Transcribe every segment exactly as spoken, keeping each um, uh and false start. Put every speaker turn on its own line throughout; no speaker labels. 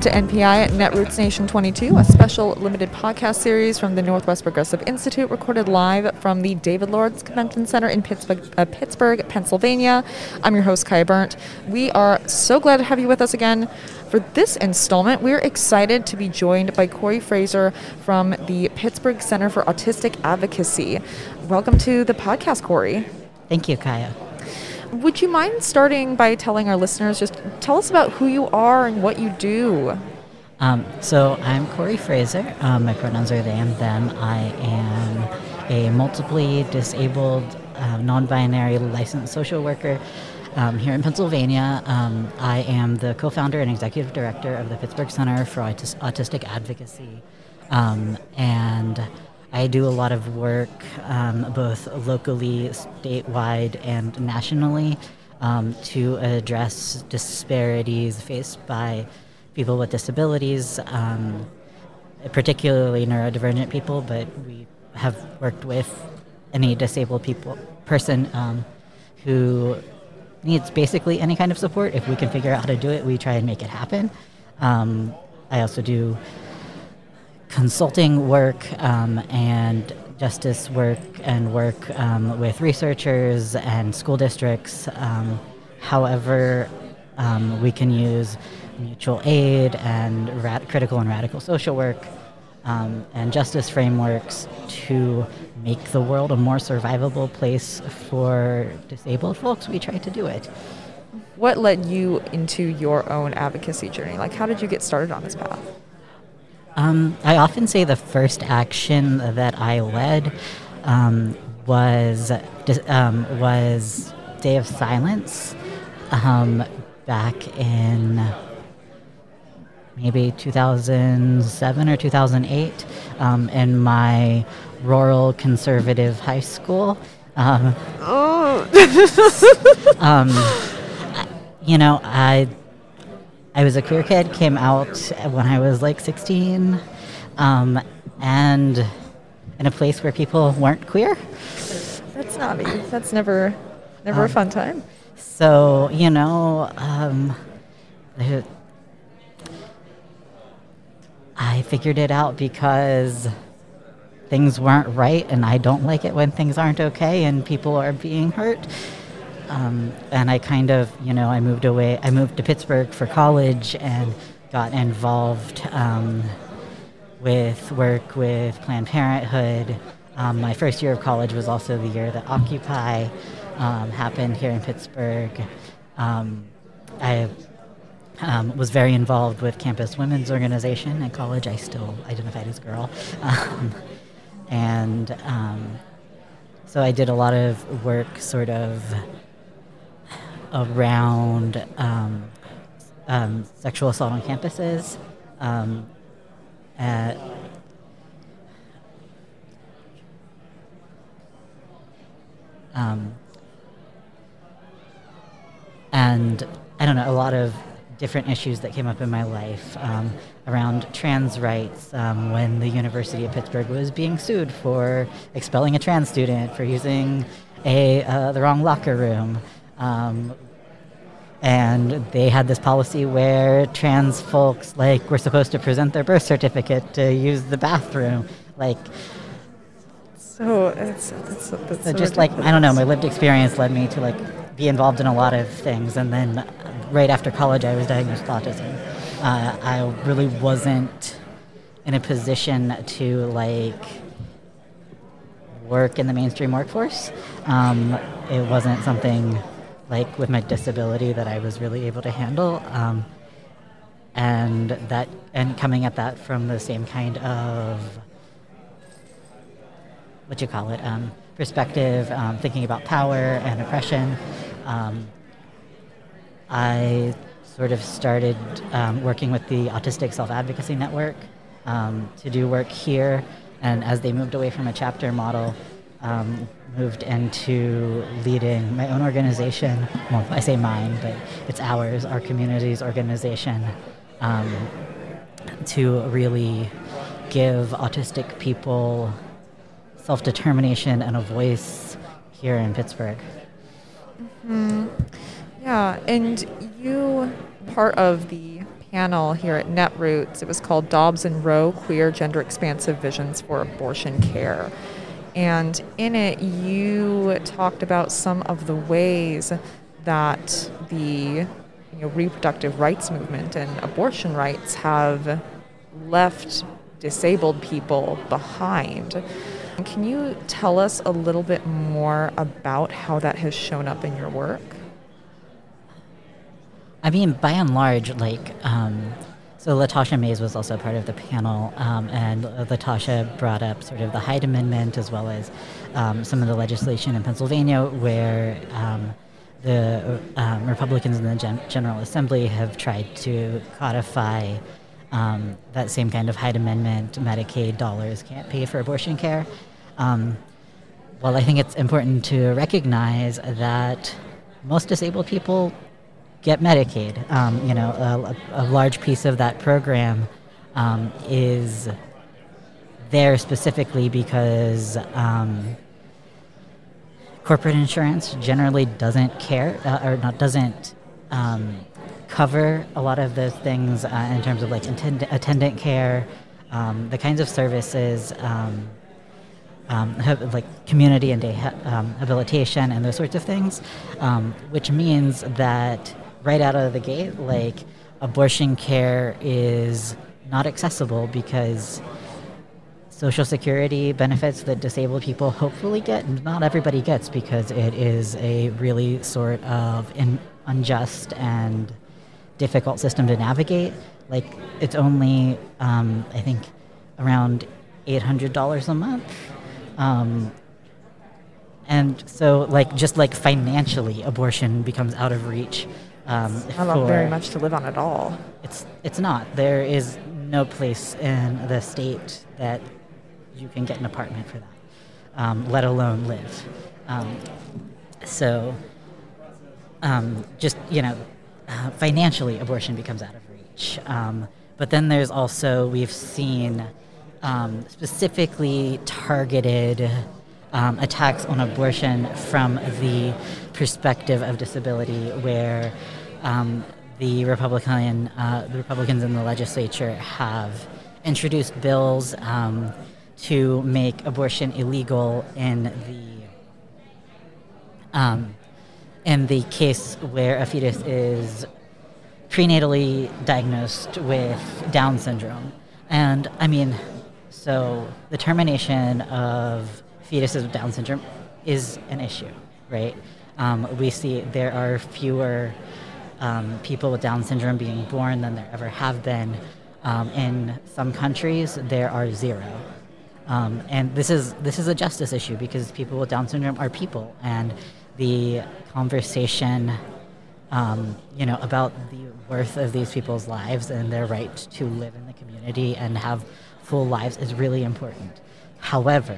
to N P I Netroots Nation twenty-two, a special limited podcast series from the Northwest Progressive Institute, recorded live from the David Lawrence Convention Center in Pittsburgh, uh, Pittsburgh, Pennsylvania. I'm your host, Kaya Burnt. We are so glad to have you with us again. For this installment, we're excited to be joined by Corey Fraser from the Pittsburgh Center for Autistic Advocacy. Welcome to the podcast, Corey.
Thank you, Kaya.
Would you mind starting by telling our listeners, just tell us about who you are and what you do?
Um, so I'm Corey Fraser. Um, my pronouns are they and them. I am a multiply disabled, uh, non-binary licensed social worker um, here in Pennsylvania. Um, I am the co-founder and executive director of the Pittsburgh Center for Autis- Autistic Advocacy. Um, and I do a lot of work um, both locally, statewide, and nationally um, to address disparities faced by people with disabilities, um, particularly neurodivergent people, but we have worked with any disabled people person um, who needs basically any kind of support. If we can figure out how to do it, we try and make it happen. Um, I also do consulting work um, and justice work and work um, with researchers and school districts. Um, however, um, we can use mutual aid and rad- critical and radical social work um, and justice frameworks to make the world a more survivable place for disabled folks. We try to do it.
What led you into your own advocacy journey? Like, how did you get started on this path?
Um, I often say the first action that I led um, was um, was Day of Silence um, back in maybe two thousand seven or two thousand eight um, in my rural conservative high school. Um,
oh.
um, you know, I... I was a queer kid, came out when I was like sixteen, um, and in a place where people weren't queer.
That's not me. That's never, never um, a fun time.
So, you know, um, I figured it out because things weren't right, and I don't like it when things aren't okay and people are being hurt. Um, and I kind of, you know, I moved away, I moved to Pittsburgh for college and got involved um, with work with Planned Parenthood. Um, my first year of college was also the year that Occupy um, happened here in Pittsburgh. Um, I um, was very involved with Campus Women's Organization. In college, I still identified as girl. Um, and um, so I did a lot of work sort of around um, um, sexual assault on campuses, um, at, um, and I don't know, a lot of different issues that came up in my life um, around trans rights um, when the University of Pittsburgh was being sued for expelling a trans student for using a uh, the wrong locker room. Um, and they had this policy where trans folks, like, were supposed to present their birth certificate to use the bathroom. Like,
so it's, it's, it's
so
so
just like, I don't know, my lived experience led me to, like, be involved in a lot of things. And then right after college, I was diagnosed with autism. Uh, I really wasn't in a position to, like, work in the mainstream workforce. Um, it wasn't something, like, with my disability that I was really able to handle. Um, and that, and coming at that from the same kind of, what you call it, um, perspective, um, thinking about power and oppression, um, I sort of started um, working with the Autistic Self-Advocacy Network um, to do work here. And as they moved away from a chapter model, um, moved into leading my own organization. Well, I say mine, but it's ours, our community's organization, um, to really give autistic people self-determination and a voice here in Pittsburgh.
Mm-hmm. Yeah, and you, part of the panel here at Netroots. It was called Dobbs and Rowe, Queer Gender Expansive Visions for Abortion Care. And in it, you talked about some of the ways that the you know, reproductive rights movement and abortion rights have left disabled people behind. Can you tell us a little bit more about how that has shown up in your work?
I mean, by and large, like, um, so Latasha Mays was also part of the panel, um, and Latasha brought up sort of the Hyde Amendment as well as um, some of the legislation in Pennsylvania where um, the um, Republicans in the Gen- General Assembly have tried to codify um, that same kind of Hyde Amendment. Medicaid dollars can't pay for abortion care. Um, well, I think it's important to recognize that most disabled people get Medicaid. Um, you know, a, a large piece of that program um, is there specifically because um, corporate insurance generally doesn't care uh, or not doesn't um, cover a lot of those things uh, in terms of like attend- attendant care, um, the kinds of services. Um, Um, like community and day um, habilitation and those sorts of things, um, which means that right out of the gate, like abortion care is not accessible because Social Security benefits that disabled people hopefully get, not everybody gets because it is a really sort of in, unjust and difficult system to navigate. Like it's only, um, I think, around eight hundred dollars a month. Um, and so, like, just like financially, abortion becomes out of reach. Um,
Not
for,
very much to live on at all.
It's it's not. There is no place in the state that you can get an apartment for that, um, let alone live. Um, so, um, just you know, uh, financially, abortion becomes out of reach. Um, but then there's also we've seen. Um, specifically targeted um, attacks on abortion from the perspective of disability, where um, the Republican uh, the Republicans in the legislature have introduced bills um, to make abortion illegal in the um, in the case where a fetus is prenatally diagnosed with Down syndrome, and I mean. So the termination of fetuses with Down syndrome is an issue, right? Um, we see there are fewer um, people with Down syndrome being born than there ever have been. Um, in some countries, there are zero. Um, and this is this is a justice issue because people with Down syndrome are people, and the conversation, um, you know, about the worth of these people's lives and their right to live in the community and have full lives is really important. However,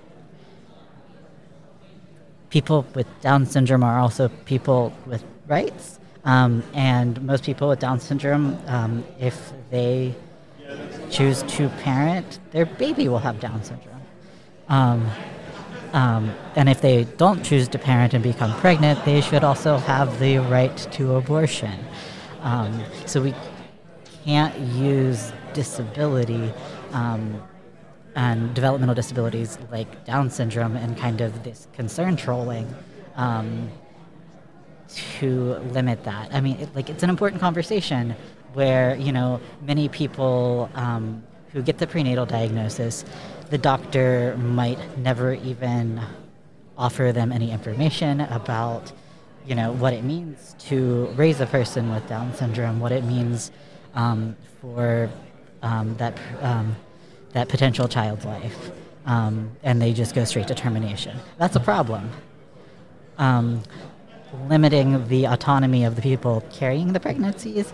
people with Down syndrome are also people with rights, um, and most people with Down syndrome, um, if they choose to parent, their baby will have Down syndrome. Um, um, and if they don't choose to parent and become pregnant, they should also have the right to abortion. Um, so we can't use disability Um, and developmental disabilities like Down syndrome and kind of this concern trolling um, to limit that. I mean, it, like it's an important conversation where, you know, many people um, who get the prenatal diagnosis, the doctor might never even offer them any information about, you know, what it means to raise a person with Down syndrome, what it means um, for um, that um, that potential child's life, um, and they just go straight to termination. That's a problem. Um, limiting the autonomy of the people carrying the pregnancies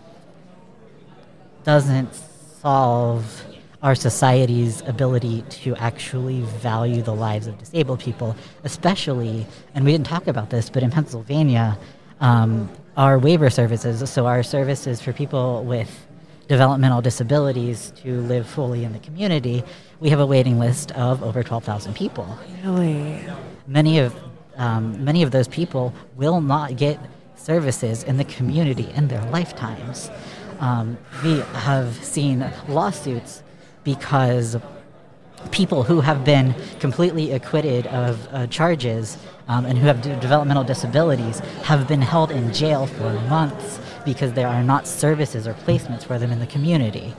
doesn't solve our society's ability to actually value the lives of disabled people, especially, and we didn't talk about this, but in Pennsylvania, um, our waiver services, so our services for people with developmental disabilities to live fully in the community, we have a waiting list of over twelve thousand people.
Really?
Many of um, many of those people will not get services in the community in their lifetimes. Um, we have seen lawsuits because people who have been completely acquitted of uh, charges um, and who have d- developmental disabilities have been held in jail for months because there are not services or placements for them in the community.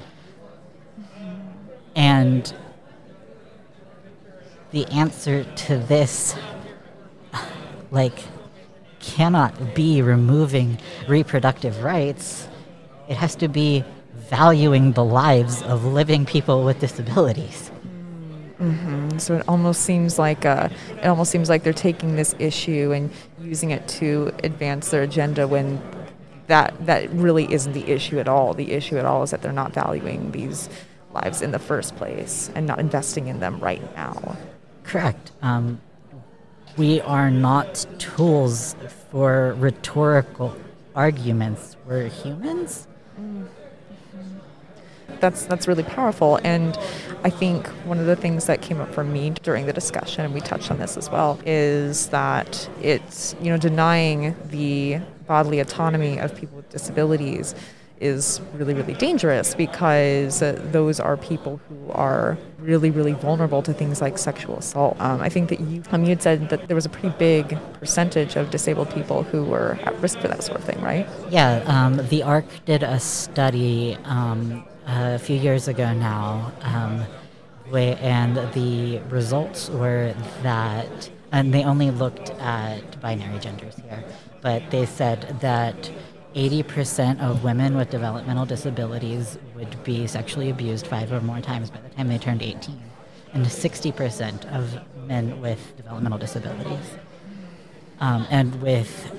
And the answer to this, like, cannot be removing reproductive rights. It has to be valuing the lives of living people with disabilities.
Mm-hmm. So it almost seems like uh, it almost seems like they're taking this issue and using it to advance their agenda when that that really isn't the issue at all. The issue at all is that they're not valuing these lives in the first place and not investing in them right now.
Correct. Um, we are not tools for rhetorical arguments. We're humans.
Mm. That's that's really powerful, and I think one of the things that came up for me during the discussion, and we touched on this as well, is that it's, you know, denying the bodily autonomy of people with disabilities is really, really dangerous because uh, those are people who are really, really vulnerable to things like sexual assault. Um, I think that you, um, you had said that there was a pretty big percentage of disabled people who were at risk for that sort of thing, right?
Yeah, um, the A R C did a study um, a few years ago now, um, where, and the results were that, and they only looked at binary genders here, but they said that eighty percent of women with developmental disabilities would be sexually abused five or more times by the time they turned eighteen, and sixty percent of men with developmental disabilities. Um, and with,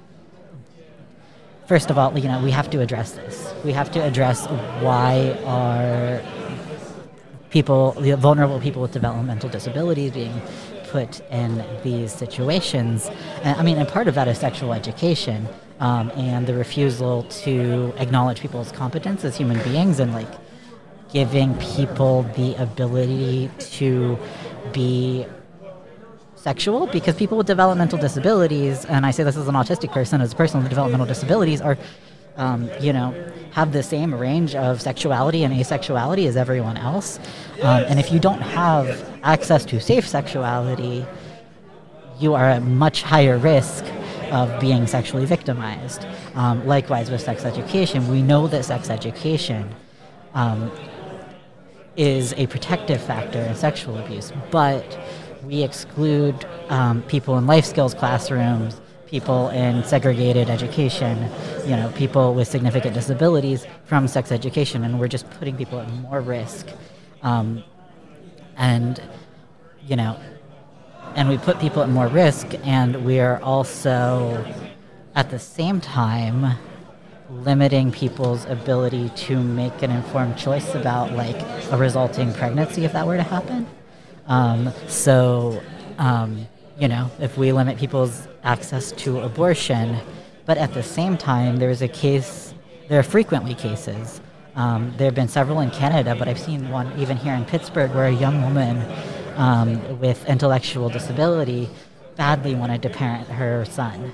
first of all, you know, we have to address this. We have to address why are people, the vulnerable people with developmental disabilities being put in these situations. And, I mean, and part of that is sexual education. Um, and the refusal to acknowledge people's competence as human beings and like giving people the ability to be sexual, because people with developmental disabilities, and I say this as an autistic person, as a person with developmental disabilities, are, um, you know, have the same range of sexuality and asexuality as everyone else. Um, and if you don't have access to safe sexuality, you are at much higher risk of being sexually victimized. Um, likewise with sex education, we know that sex education um, is a protective factor in sexual abuse, but we exclude um, people in life skills classrooms, people in segregated education, you know, people with significant disabilities from sex education, and we're just putting people at more risk. Um, and, you know, And we put people at more risk, and we are also, at the same time, limiting people's ability to make an informed choice about, like, a resulting pregnancy if that were to happen. Um, so, um, you know, if we limit people's access to abortion, but at the same time, there's a case, there are frequently cases. Um, there have been several in Canada, but I've seen one even here in Pittsburgh where a young woman Um, with intellectual disability badly wanted to parent her son.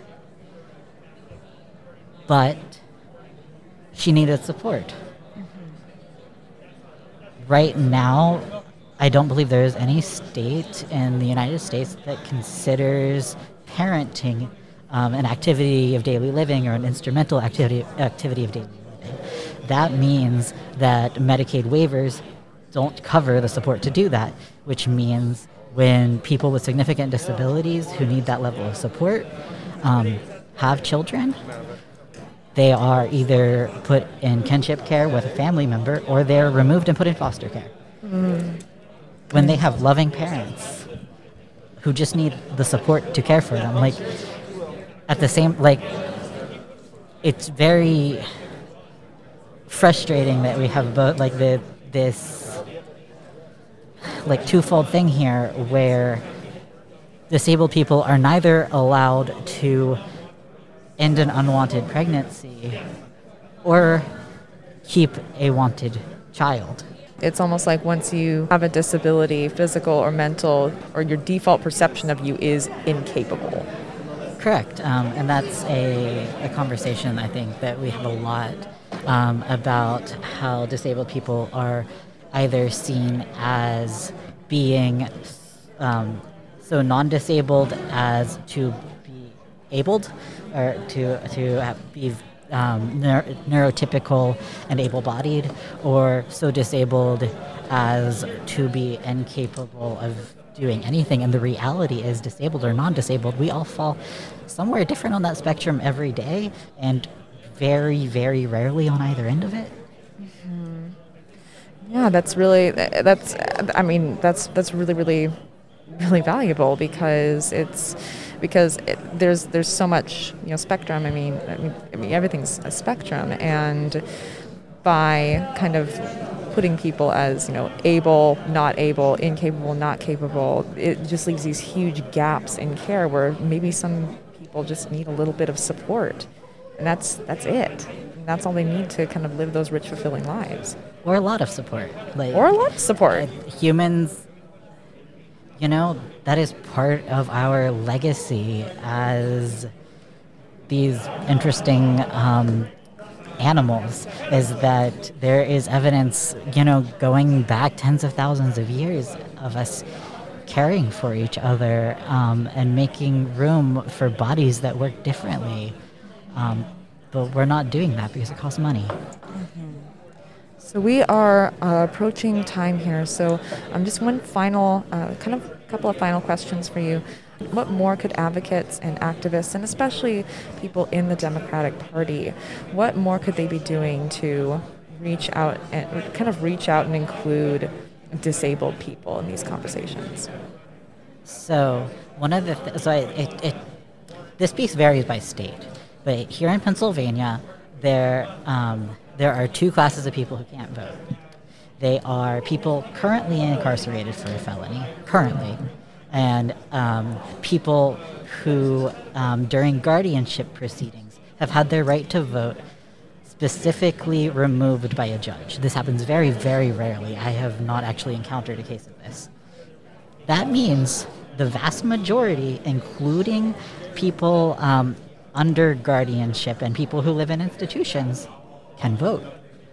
But she needed support. Mm-hmm. Right now, I don't believe there is any state in the United States that considers parenting um, an activity of daily living or an instrumental activity, activity of daily living. That means that Medicaid waivers don't cover the support to do that, which means when people with significant disabilities who need that level of support um, have children, they are either put in kinship care with a family member or they're removed and put in foster care. Mm. When they have loving parents who just need the support to care for them, like, at the same, like, it's very frustrating that we have both, like, the this like twofold thing here where disabled people are neither allowed to end an unwanted pregnancy or keep a wanted child.
It's almost like once you have a disability, physical or mental, or your default perception of you is incapable.
Correct. Um, and that's a, a conversation I think that we have a lot um, about how disabled people are either seen as being um, so non-disabled as to be abled, or to to have, be um, neur- neurotypical and able-bodied, or so disabled as to be incapable of doing anything. And the reality is, disabled or non-disabled, we all fall somewhere different on that spectrum every day, and very, very rarely on either end of it.
Mm-hmm. Yeah, that's really, that's, I mean, that's that's really, really, really valuable, because it's, because it, there's there's so much, you know, spectrum. I mean, I mean, I mean, everything's a spectrum, and by kind of putting people as, you know, able, not able, incapable, not capable, it just leaves these huge gaps in care where maybe some people just need a little bit of support, and that's that's it. And that's all they need to kind of live those rich, fulfilling lives.
Or a lot of support. Like,
or a lot of support.
Uh, humans, you know, that is part of our legacy as these interesting um, animals, is that there is evidence, you know, going back tens of thousands of years of us caring for each other um, and making room for bodies that work differently. Um, but we're not doing that because it costs money.
Mm-hmm. So we are uh, approaching time here. So um, just one final, uh, kind of couple of final questions for you. What more could advocates and activists, and especially people in the Democratic Party, what more could they be doing to reach out and kind of reach out and include disabled people in these conversations?
So one of the th- so it, it, it this piece varies by state, but here in Pennsylvania, there um, there are two classes of people who can't vote. They are people currently incarcerated for a felony, currently, and um, people who, um, during guardianship proceedings, have had their right to vote specifically removed by a judge. This happens very, very rarely. I have not actually encountered a case of this. That means the vast majority, including people um, under guardianship and people who live in institutions, can vote.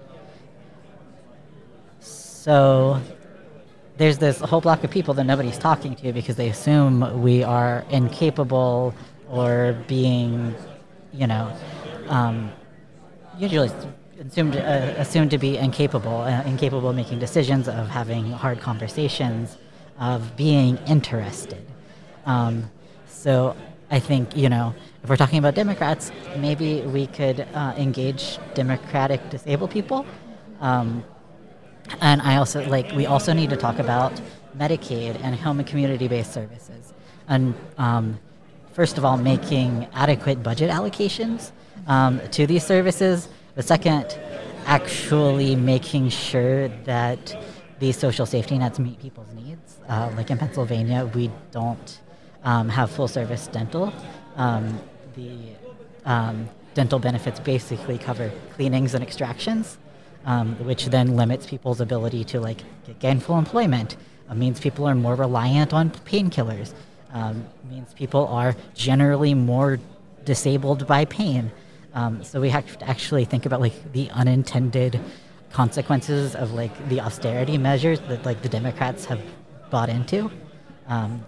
So there's this whole block of people that nobody's talking to because they assume we are incapable or being, you know, um, usually assumed, uh, assumed to be incapable, uh, incapable of making decisions, of having hard conversations, of being interested. Um, so I think, you know, if we're talking about Democrats, maybe we could uh, engage Democratic disabled people. Um, and I also, like, we also need to talk about Medicaid and home and community-based services. And um, first of all, making adequate budget allocations um, to these services. The second, actually making sure that these social safety nets meet people's needs. Uh, like in Pennsylvania, we don't um, have full-service dental. Um, the um, dental benefits basically cover cleanings and extractions, um, which then limits people's ability to like get gainful employment. It means people are more reliant on painkillers. Um, means people are generally more disabled by pain. Um, so we have to actually think about like the unintended consequences of like the austerity measures that like the Democrats have bought into, um,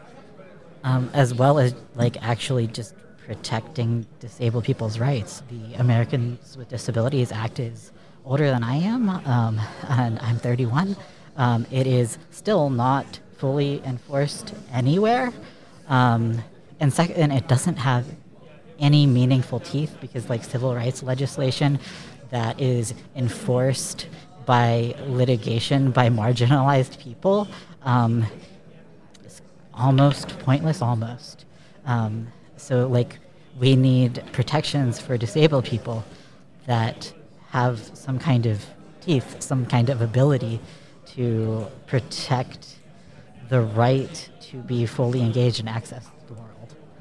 um, as well as like actually just protecting disabled people's rights. The Americans with Disabilities Act is older than I am, um, and I'm thirty-one. Um, it is still not fully enforced anywhere, um, and second, and it doesn't have any meaningful teeth because like civil rights legislation that is enforced by litigation by marginalized people um, is almost pointless, almost. Um, so like we need protections for disabled people that have some kind of teeth, some kind of ability to protect the right to be fully engaged and access the world.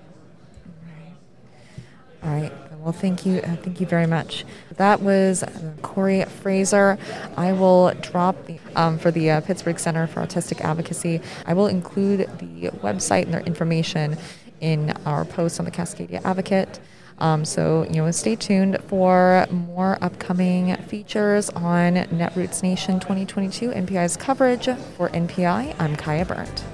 All right. Well, thank you. Uh, thank you very much. That was uh, Corey Fraser. I will drop the, um, for the uh, Pittsburgh Center for Autistic Advocacy. I will include the website and their information in our post on the Cascadia Advocate. Um, so, you know, stay tuned for more upcoming features on Netroots Nation twenty twenty-two, N P I's coverage. For N P I, I'm Kaya Burnt.